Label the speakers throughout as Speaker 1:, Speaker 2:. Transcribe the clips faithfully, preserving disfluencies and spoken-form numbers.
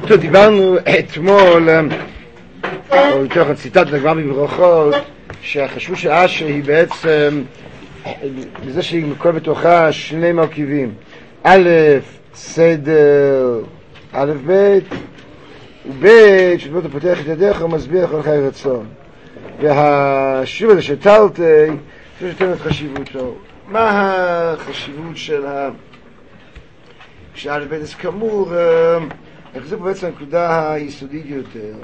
Speaker 1: טוב, דיברנו אתמול, או יותר הציטט נגמר בברכות, שהחשבות של אשר היא בעצם, בזה שהיא מכל בתוכה שני מרכיבים. א', סדר, א', ב', וב', שדמות הפותח את ידיך ומסביר כל חי רצון. והשיעור הזה שטלתי, זה שתן את חשיבותו. מה החשיבות של ה... כשא' ב' אז כאמור, זה פה בעצם הנקודה היסודית יותר.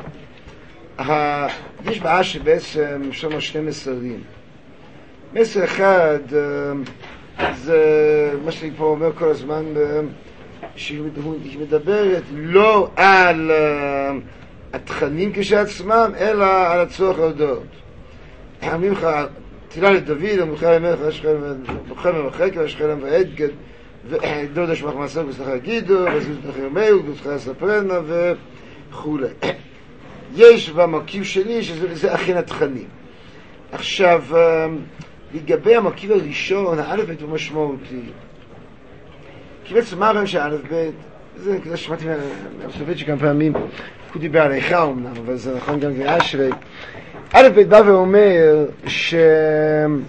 Speaker 1: יש בעיה שבעצם שמה שני מסרים. מסר אחד זה מה שאני פה אומר כל הזמן, שהיא מדברת לא על התכנים כשעצמם, אלא על הצורך להודות. אומרים לך, תפילה לדוד, המלכה למלך, מלכה למחק, והשכם ועדגד, ודודה שמח מעשר וסלחה יגידו, וזוז נחם מאו, וסלחה יספרנה וכו'. יש במרכיב שני שזה אכן התכנים. עכשיו, לגבי המרכיב הראשון, האלף בית הוא משמעותי. כי בעצם מה הרעיון שהאלף בית, זה כזה שמעתי מהסובית שכמה פעמים, הוא דיבר עליך אומנם, אבל זה נכון גם קריאה שלי. אלף בית בא ואומר שאני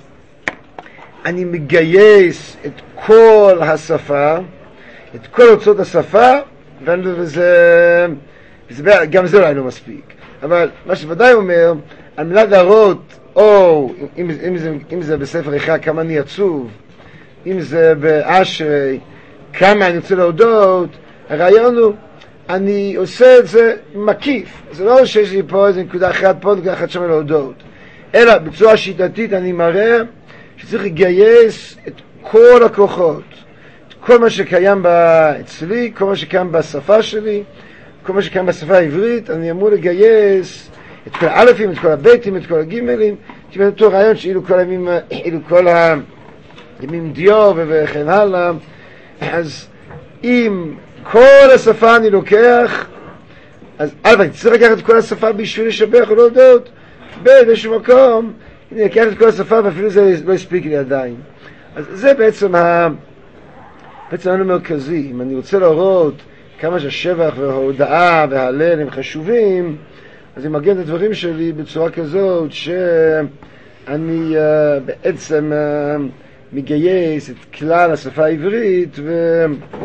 Speaker 1: מגייס את כל השפה, את כל הוצאות השפה, וזה, גם זה אולי לא מספיק. אבל מה שוודאי אומר, על מנת להראות, או אם, אם, זה, אם זה בספר איכה כמה אני עצוב, אם זה באשרי כמה אני רוצה להודות, הרעיון הוא, אני עושה את זה מקיף. זה לא שיש לי פה איזה נקודה אחת פה, נקודה אחת שם להודות. אלא בצורה שיטתית אני מראה שצריך לגייס את כל הכוחות. את כל מה שקיים אצלי, כל מה שקיים בשפה שלי, כל מה שקיים בשפה העברית, אני אמור לגייס את כל האלפים, את כל הביתים, את כל הגימלים, תמיד אותו רעיון שאילו כל הימים, אילו כל הימים דיו וכן הלאה. אז אם כל השפה אני לוקח, אז א', אני צריך לקחת את כל השפה בשביל לשבח או להודות, באיזשהו מקום, אני לקחת את כל השפה ואפילו זה לא הספיק לי עדיין. אז זה בעצם ה... בעצם העניין המרכזי. אם אני רוצה להראות כמה שהשבח וההודעה וההלל הם חשובים, אז אני מגן את הדברים שלי בצורה כזאת שאני uh, בעצם uh, מגייס את כלל השפה העברית ו...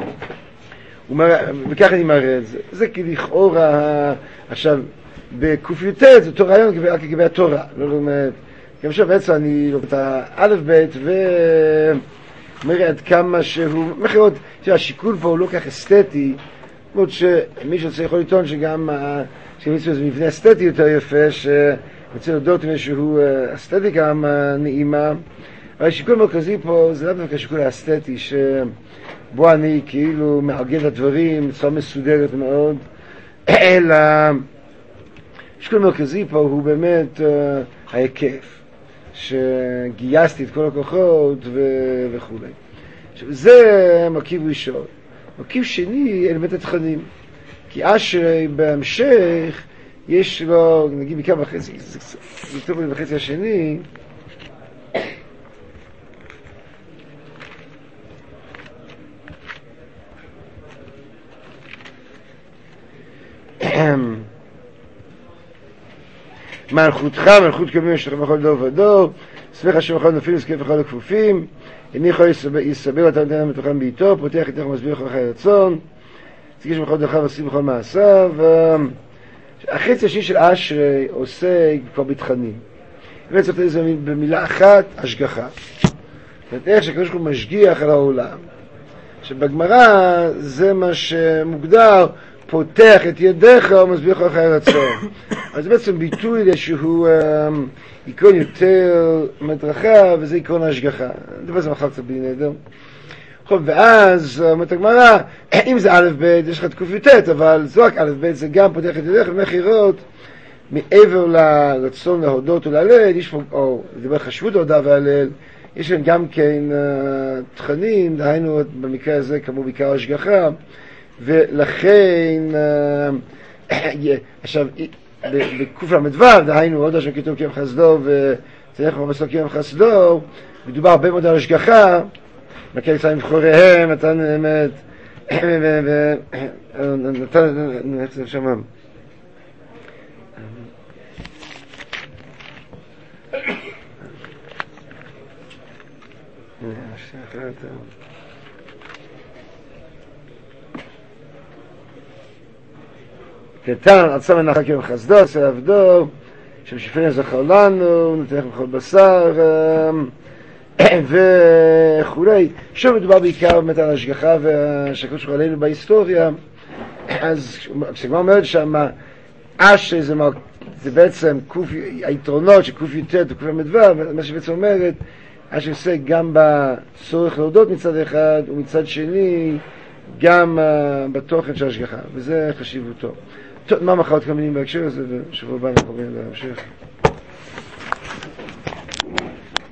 Speaker 1: וכך אני מראה את זה. זה כלכאורה, עכשיו, בקופיוטט זה אותו רעיון כגבי התורה. לא אומרת, גם עכשיו בעצם אני לוקח את האלף בית ומראה עד כמה שהוא, מכירות, השיקול פה הוא לא כך אסתטי, למרות שמישהו יכול לטעון שגם שמישהו זה מבנה אסתטי יותר יפה, שרוצה להודות עם איזשהו אסתטיקה נעימה, אבל השיקול המרכזי פה זה לא דווקא השיקול האסתטי, שבו אני כאילו מארגן את הדברים בצורה מסודרת מאוד, אלא השיקול המרכזי פה הוא באמת ההיקף, שגייסתי את כל הכוחות וכו'. עכשיו, זה מרכיב ראשון. מרכיב שני, אלמנט התכנים. כי אשרי בהמשך, יש לו, נגיד מכמה וחצי, זה יותר בחצי השני, מלכותך, מלכות קיימים שלך בכל דור ודור, שמח השם בכל נופלים, זקף בכל הכפופים, איני יכול יסבר ואתה נותן להם בתוכם בעיתו, פותח איתך ומסביר כל חי רצון, תגיש בכל דרכיו ועושים בכל מעשיו. החצי השני של אשרי עושה כבר בתכנים. באמת צריך לזה במילה אחת, השגחה. זאת אומרת, איך שקדוש ברוך הוא משגיח על העולם. שבגמרא זה מה שמוגדר, פותח את ידיך ומסביר כל חי רצון. אז זה בעצם ביטוי לאיזשהו עיקרון יותר מדרכה, וזה עיקרון ההשגחה. זה בעצם אחר קצת בלי נדר. ואז אומרת הגמרא, אם זה א' ב' יש לך תקופיוטט, אבל זה רק א' ב' זה גם פותח את ידיך ומחירות, מעבר לרצון להודות ולהלל, יש פה, או לדבר חשבות ההודעה וההלל, יש להם גם כן uh, תכנים, דהיינו במקרה הזה כמו בעיקר השגחה, ולכן, uh, עכשיו, בקוף למדבר, דהיינו עוד השם כתוב קיים חסדו, וצריך במסור קיים חסדו, מדובר הרבה מאוד על השגחה, מקל קצת עם בחוריהם, אתה נאמת, ונתן, איך זה שמה? קטן, עצם מנחק יום חסדו, עשה עבדו, שמשפרין זכר לנו, נתן לכם כל בשר, וכולי. שוב מדובר בעיקר באמת על השגחה והשקות שלך עלינו בהיסטוריה, אז כשכבר אומרת שמה, אש זה, זה בעצם קוף, היתרונות של קוף יותר וקוף המדבר, מה שבעצם אומרת, אש עושה גם בצורך להודות מצד אחד, ומצד שני, גם uh, בתוכן של השגחה, וזה חשיבותו. טוב, מה מחר עוד כמה מילים בהקשר הזה, ושבוע הבא אנחנו רואים להמשיך.